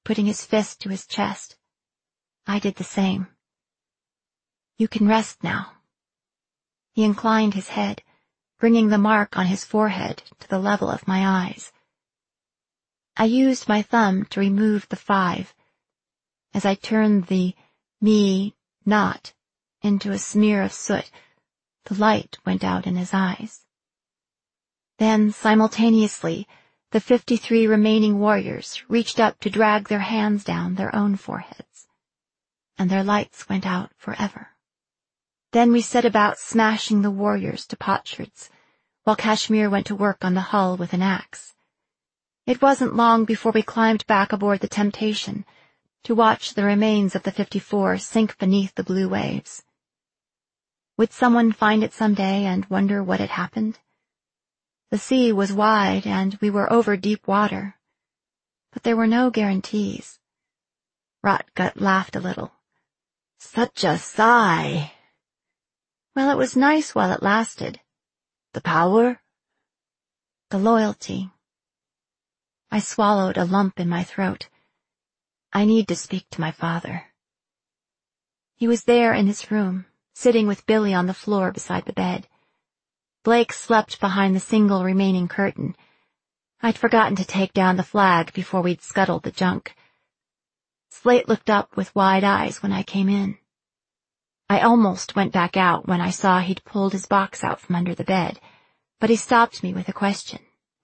putting his fist to his chest. I did the same. You can rest now. He inclined his head, bringing the mark on his forehead to the level of my eyes. I used my thumb to remove the five. As I turned the me not into a smear of soot, the light went out in his eyes. Then, simultaneously, the fifty-three remaining warriors reached up to drag their hands down their own foreheads, and their lights went out forever. Then we set about smashing the warriors to potsherds, while Kashmir went to work on the hull with an axe. It wasn't long before we climbed back aboard the Temptation to watch the remains of the fifty-four sink beneath the blue waves. Would someone find it someday and wonder what had happened? The sea was wide and we were over deep water, but there were no guarantees. Rotgut laughed a little. Such a sigh. Well, it was nice while it lasted. The power? The loyalty. I swallowed a lump in my throat. I need to speak to my father. He was there in his room, sitting with Billy on the floor beside the bed. Blake slept behind the single remaining curtain. I'd forgotten to take down the flag before we'd scuttled the junk. Slate looked up with wide eyes when I came in. I almost went back out when I saw he'd pulled his box out from under the bed, but he stopped me with a question.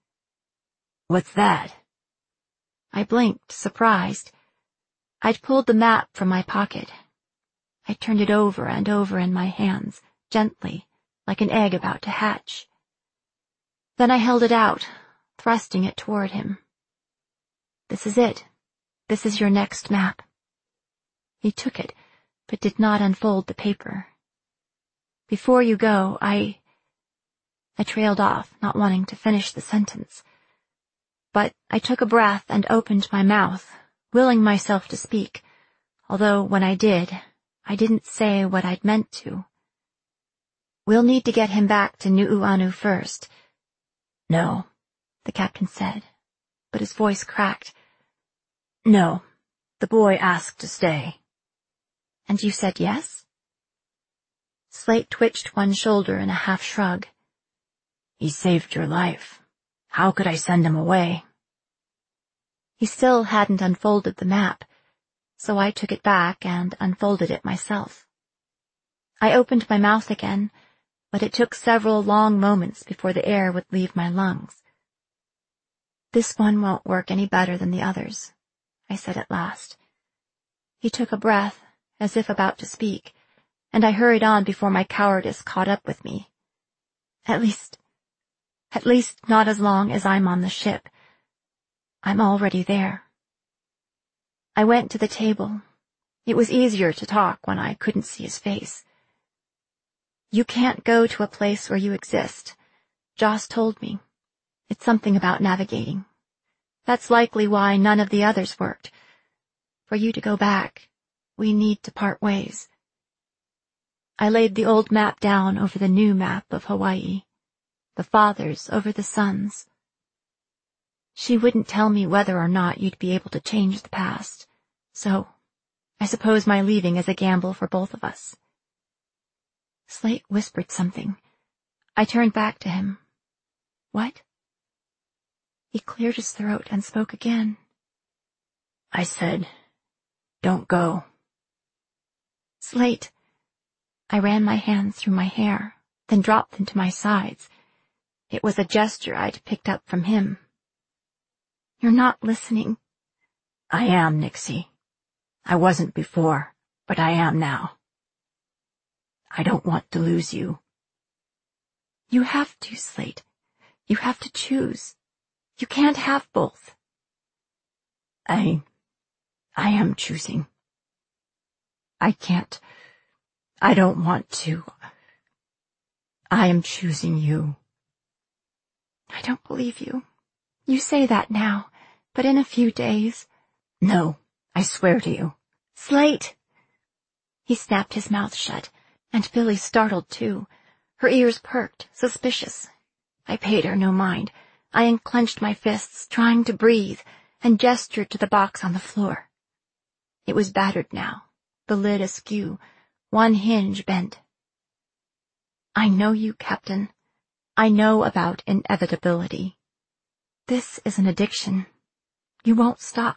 What's that? I blinked, surprised. I'd pulled the map from my pocket. I turned it over and over in my hands, gently, like an egg about to hatch. Then I held it out, thrusting it toward him. This is it. This is your next map. He took it, but did not unfold the paper. Before you go, I... I trailed off, not wanting to finish the sentence. But I took a breath and opened my mouth, willing myself to speak, although when I did, I didn't say what I'd meant to. We'll need to get him back to Nu'uanu first. No, the captain said, but his voice cracked. No, the boy asked to stay. And you said yes? Slate twitched one shoulder in a half shrug. He saved your life. How could I send him away? He still hadn't unfolded the map, so I took it back and unfolded it myself. I opened my mouth again, but it took several long moments before the air would leave my lungs. This one won't work any better than the others, I said at last. He took a breath, as if about to speak, and I hurried on before my cowardice caught up with me. At least, at least not as long as I'm on the ship. I'm already there. I went to the table. It was easier to talk when I couldn't see his face. You can't go to a place where you exist. Joss told me. It's something about navigating. That's likely why none of the others worked. For you to go back, we need to part ways. I laid the old map down over the new map of Hawaii, the father's over the son's. She wouldn't tell me whether or not you'd be able to change the past, so I suppose my leaving is a gamble for both of us. Slate whispered something. I turned back to him. What? He cleared his throat and spoke again. I said, don't go. Slate. I ran my hands through my hair, then dropped them to my sides. It was a gesture I'd picked up from him. You're not listening. I am, Nixie. I wasn't before, but I am now. I don't want to lose you. You have to, Slate. You have to choose. You can't have both. I... I am choosing. I can't... I don't want to. I am choosing you. I don't believe you. You say that now, but in a few days... No, I swear to you. Slate! He snapped his mouth shut, and Billy startled too. Her ears perked, suspicious. I paid her no mind. I unclenched my fists, trying to breathe, and gestured to the box on the floor. It was battered now, the lid askew, one hinge bent. I know you, Captain. I know about inevitability. This is an addiction. You won't stop.